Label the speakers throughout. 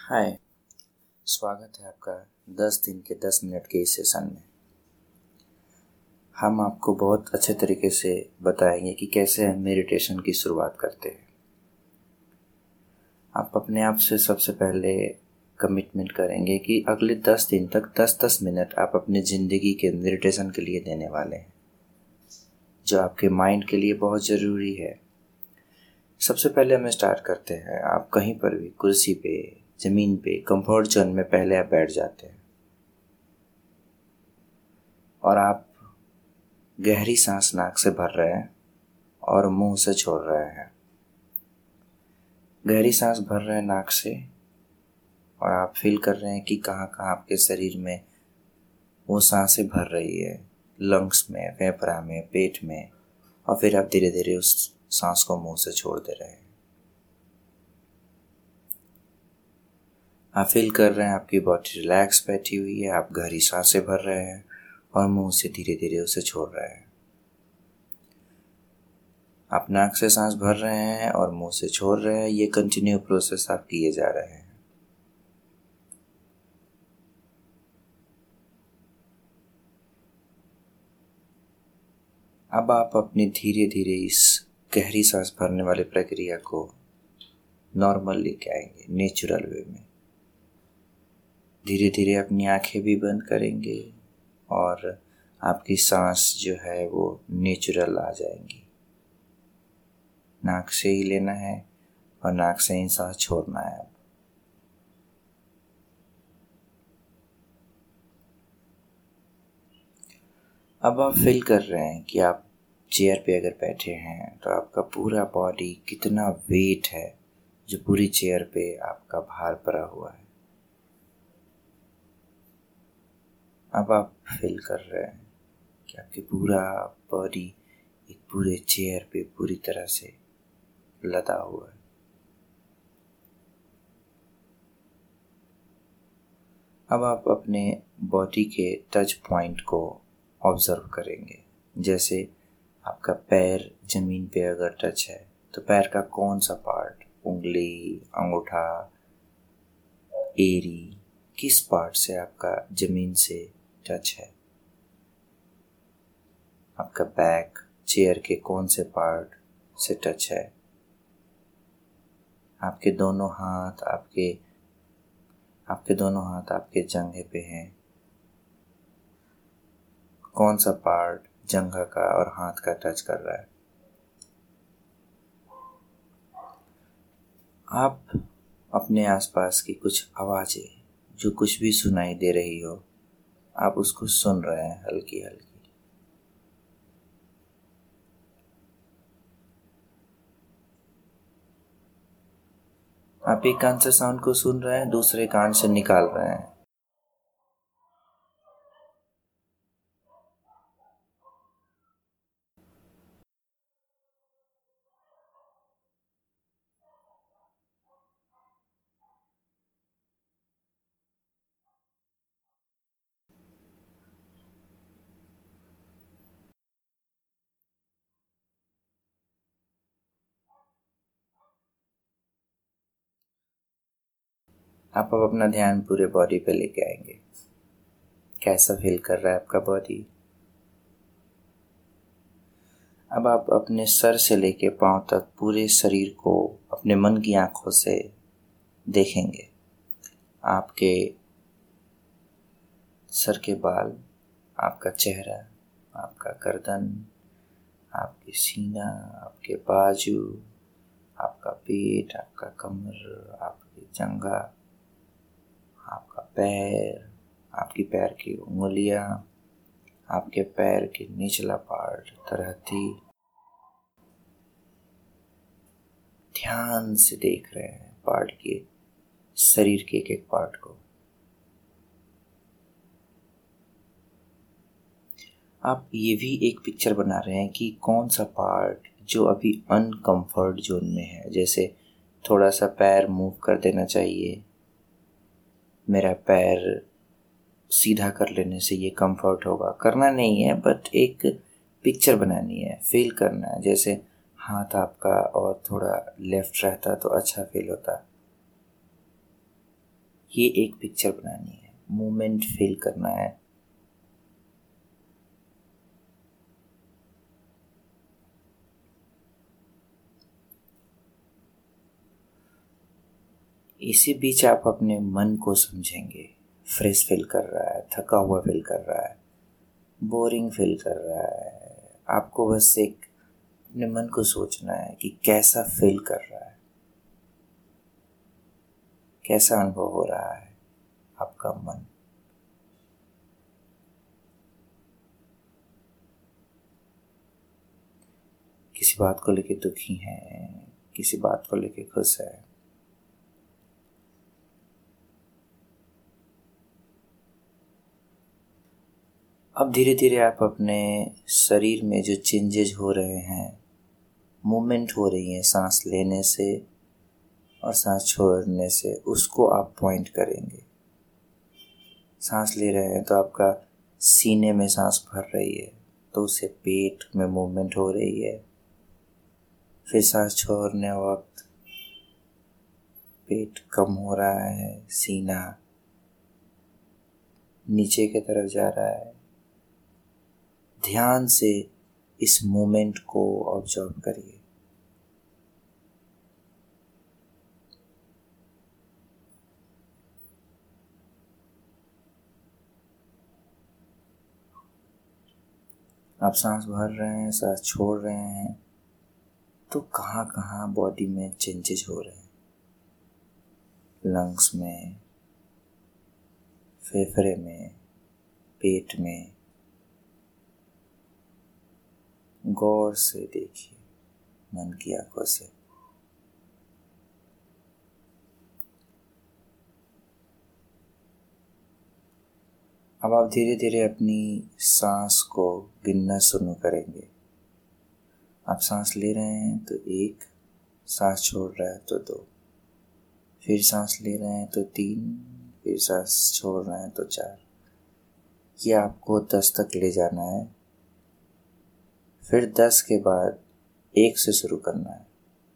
Speaker 1: हाय। स्वागत है आपका 10 दिन के 10 मिनट के इस सेशन में। हम आपको बहुत अच्छे तरीके से बताएंगे कि कैसे हम मेडिटेशन की शुरुआत करते हैं। आप अपने आप से सबसे पहले कमिटमेंट करेंगे कि अगले 10 दिन तक 10-10 मिनट आप अपनी ज़िंदगी के मेडिटेशन के लिए देने वाले हैं, जो आपके माइंड के लिए बहुत ज़रूरी है। सबसे पहले हमें स्टार्ट करते हैं। आप कहीं पर भी कुर्सी पे, ज़मीन पे, कंफर्ट जोन में पहले आप बैठ जाते हैं और आप गहरी सांस नाक से भर रहे हैं और मुंह से छोड़ रहे हैं। गहरी सांस भर रहे हैं नाक से और आप फील कर रहे हैं कि कहाँ कहाँ आपके शरीर में वो सांसें भर रही है, लंग्स में, फेफड़ा में, पेट में, और फिर आप धीरे धीरे उस सांस को मुंह से छोड़ दे रहे हैं। आप फील कर रहे हैं आपकी बॉडी रिलैक्स बैठी हुई है, आप गहरी सांसें भर रहे हैं और मुंह से धीरे धीरे उसे छोड़ रहे हैं। आप नाक से सांस भर रहे हैं और मुंह से छोड़ रहे हैं। ये कंटिन्यू प्रोसेस आप किए जा रहे हैं। अब आप अपनी धीरे धीरे इस गहरी सांस भरने वाली प्रक्रिया को नॉर्मल लेके आएंगे, नेचुरल वे में। धीरे धीरे अपनी आंखें भी बंद करेंगे और आपकी सांस जो है वो नेचुरल आ जाएंगी। नाक से ही लेना है और नाक से ही सांस छोड़ना है। अब आप फील कर रहे हैं कि आप चेयर पे अगर बैठे हैं तो आपका पूरा बॉडी कितना वेट है जो पूरी चेयर पे आपका भार पड़ा हुआ है। अब आप फील कर रहे हैं कि आपकी पूरा बॉडी एक पूरे चेयर पे पूरी तरह से लदा हुआ है। अब आप अपने बॉडी के टच पॉइंट को ऑब्जर्व करेंगे। जैसे आपका पैर जमीन पे अगर टच है तो पैर का कौन सा पार्ट, उंगली, अंगूठा, एड़ी, किस पार्ट से आपका जमीन से टच है। आपका बैक चेयर के कौन से पार्ट से टच है। आपके दोनों हाथ आपके जंघे पे हैं। कौन सा पार्ट जंघा का और हाथ का टच कर रहा है। आप अपने आसपास की कुछ आवाजें, जो कुछ भी सुनाई दे रही हो, आप उसको सुन रहे हैं हल्की हल्की। आप एक कान से साउंड को सुन रहे हैं, दूसरे कान से निकाल रहे हैं। आप अब अपना ध्यान पूरे बॉडी पे लेके आएंगे। कैसा फील कर रहा है आपका बॉडी। अब आप अपने सर से लेके पांव तक पूरे शरीर को अपने मन की आंखों से देखेंगे। आपके सर के बाल, आपका चेहरा, आपका गर्दन, आपकी सीना, आपके बाजू, आपका पेट, आपका कमर, आपकी जंघा, आपका पैर, आपकी पैर की उंगलियां, आपके पैर के निचला पार्ट, तरहथी। ध्यान से देख रहे हैं पार्ट के, शरीर के एक एक पार्ट को। आप ये भी एक पिक्चर बना रहे हैं कि कौन सा पार्ट जो अभी अनकंफर्ट जोन में है। जैसे थोड़ा सा पैर मूव कर देना चाहिए, मेरा पैर सीधा कर लेने से ये कंफर्ट होगा। करना नहीं है, बट एक पिक्चर बनानी है, फील करना है। जैसे हाथ आपका और थोड़ा लेफ्ट रहता तो अच्छा फील होता। ये एक पिक्चर बनानी है, मोमेंट फील करना है। इसी बीच आप अपने मन को समझेंगे, फ्रेश फील कर रहा है, थका हुआ फील कर रहा है, बोरिंग फील कर रहा है। आपको बस एक अपने मन को सोचना है कि कैसा फील कर रहा है, कैसा अनुभव हो रहा है आपका मन। किसी बात को लेके दुखी है, किसी बात को लेके खुश है। अब धीरे धीरे आप अपने शरीर में जो चेंजेस हो रहे हैं, मूवमेंट हो रही है सांस लेने से और सांस छोड़ने से, उसको आप पॉइंट करेंगे। सांस ले रहे हैं तो आपका सीने में सांस भर रही है, तो उससे पेट में मूवमेंट हो रही है। फिर सांस छोड़ने वक्त पेट कम हो रहा है, सीना नीचे की तरफ जा रहा है। ध्यान से इस मोमेंट को ऑब्जर्व करिए। आप सांस भर रहे हैं, सांस छोड़ रहे हैं, तो कहाँ कहाँ बॉडी में चेंजेस हो रहे हैं। लंग्स में, फेफड़े में, पेट में। गौर से देखिए मन की आंखों से। अब आप धीरे धीरे अपनी सांस को गिनना शुरू करेंगे। आप सांस ले रहे हैं तो 1, सांस छोड़ रहे हैं तो 2, फिर सांस ले रहे हैं तो 3, फिर सांस छोड़ रहे हैं तो 4। ये आपको 10 तक ले जाना है। फिर 10 के बाद 1 से शुरू करना है।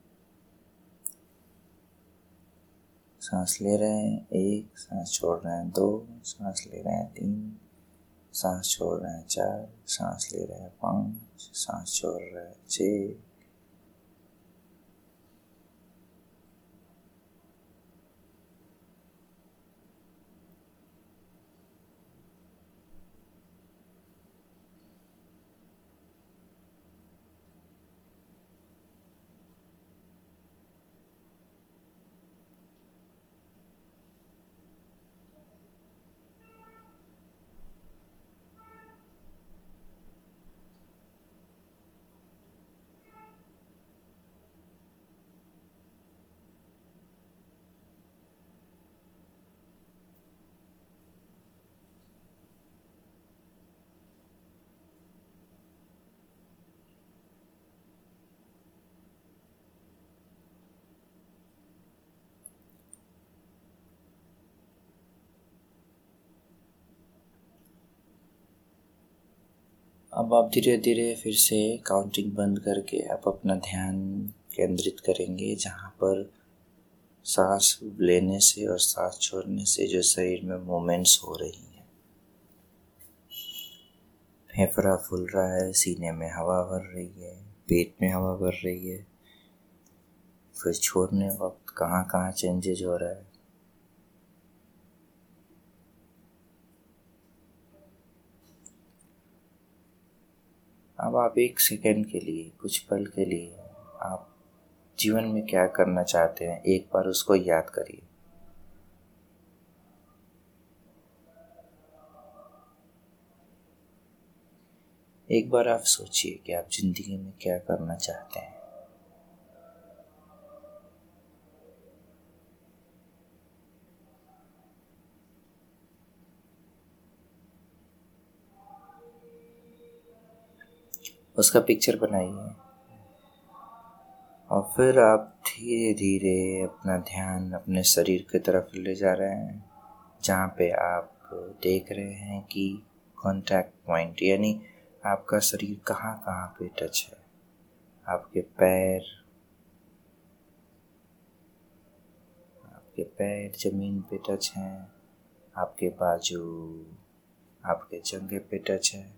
Speaker 1: सांस ले रहे हैं 1, सांस छोड़ रहे हैं 2, सांस ले रहे हैं 3, सांस छोड़ रहे हैं 4, सांस ले रहे हैं 5, सांस छोड़ रहे हैं 6। अब आप धीरे धीरे फिर से काउंटिंग बंद करके आप अपना ध्यान केंद्रित करेंगे जहाँ पर सांस लेने से और सांस छोड़ने से जो शरीर में मूवमेंट्स हो रही हैं। फेफड़ा फूल रहा है, सीने में हवा भर रही है, पेट में हवा भर रही है। फिर छोड़ने वक्त कहाँ कहाँ चेंजेज हो रहा है। अब आप 1 सेकंड के लिए, कुछ पल के लिए आप जीवन में क्या करना चाहते हैं, एक बार उसको याद करिए। एक बार आप सोचिए कि आप जिंदगी में क्या करना चाहते हैं। उसका पिक्चर बनाइए और फिर आप धीरे धीरे अपना ध्यान अपने शरीर की तरफ ले जा रहे हैं, जहाँ पे आप देख रहे हैं कि कांटेक्ट पॉइंट, यानी आपका शरीर कहाँ कहाँ पे टच है। आपके पैर, आपके पैर ज़मीन पे टच हैं, आपके बाजू आपके जंघे पे टच है।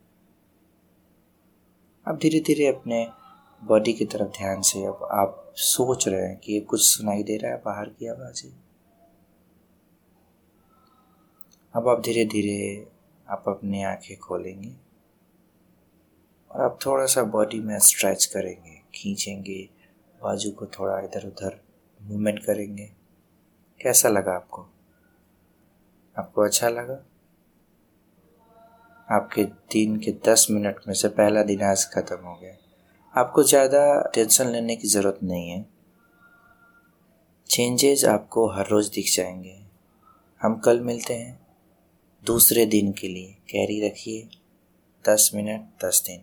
Speaker 1: अब धीरे धीरे अपने बॉडी की तरफ ध्यान से अब आप सोच रहे हैं कि कुछ सुनाई दे रहा है बाहर की आवाज़ें। अब आप धीरे धीरे आप अपनी आंखें खोलेंगे और आप थोड़ा सा बॉडी में स्ट्रेच करेंगे, खींचेंगे, बाजू को थोड़ा इधर उधर मूवमेंट करेंगे। कैसा लगा आपको? आपको अच्छा लगा? आपके दिन के 10 मिनट में से पहला दिन आज ख़त्म हो गया। आपको ज़्यादा टेंशन लेने की ज़रूरत नहीं है। चेंजेस आपको हर रोज़ दिख जाएंगे। हम कल मिलते हैं दूसरे दिन के लिए। कैरी रखिए। 10 मिनट 10 दिन।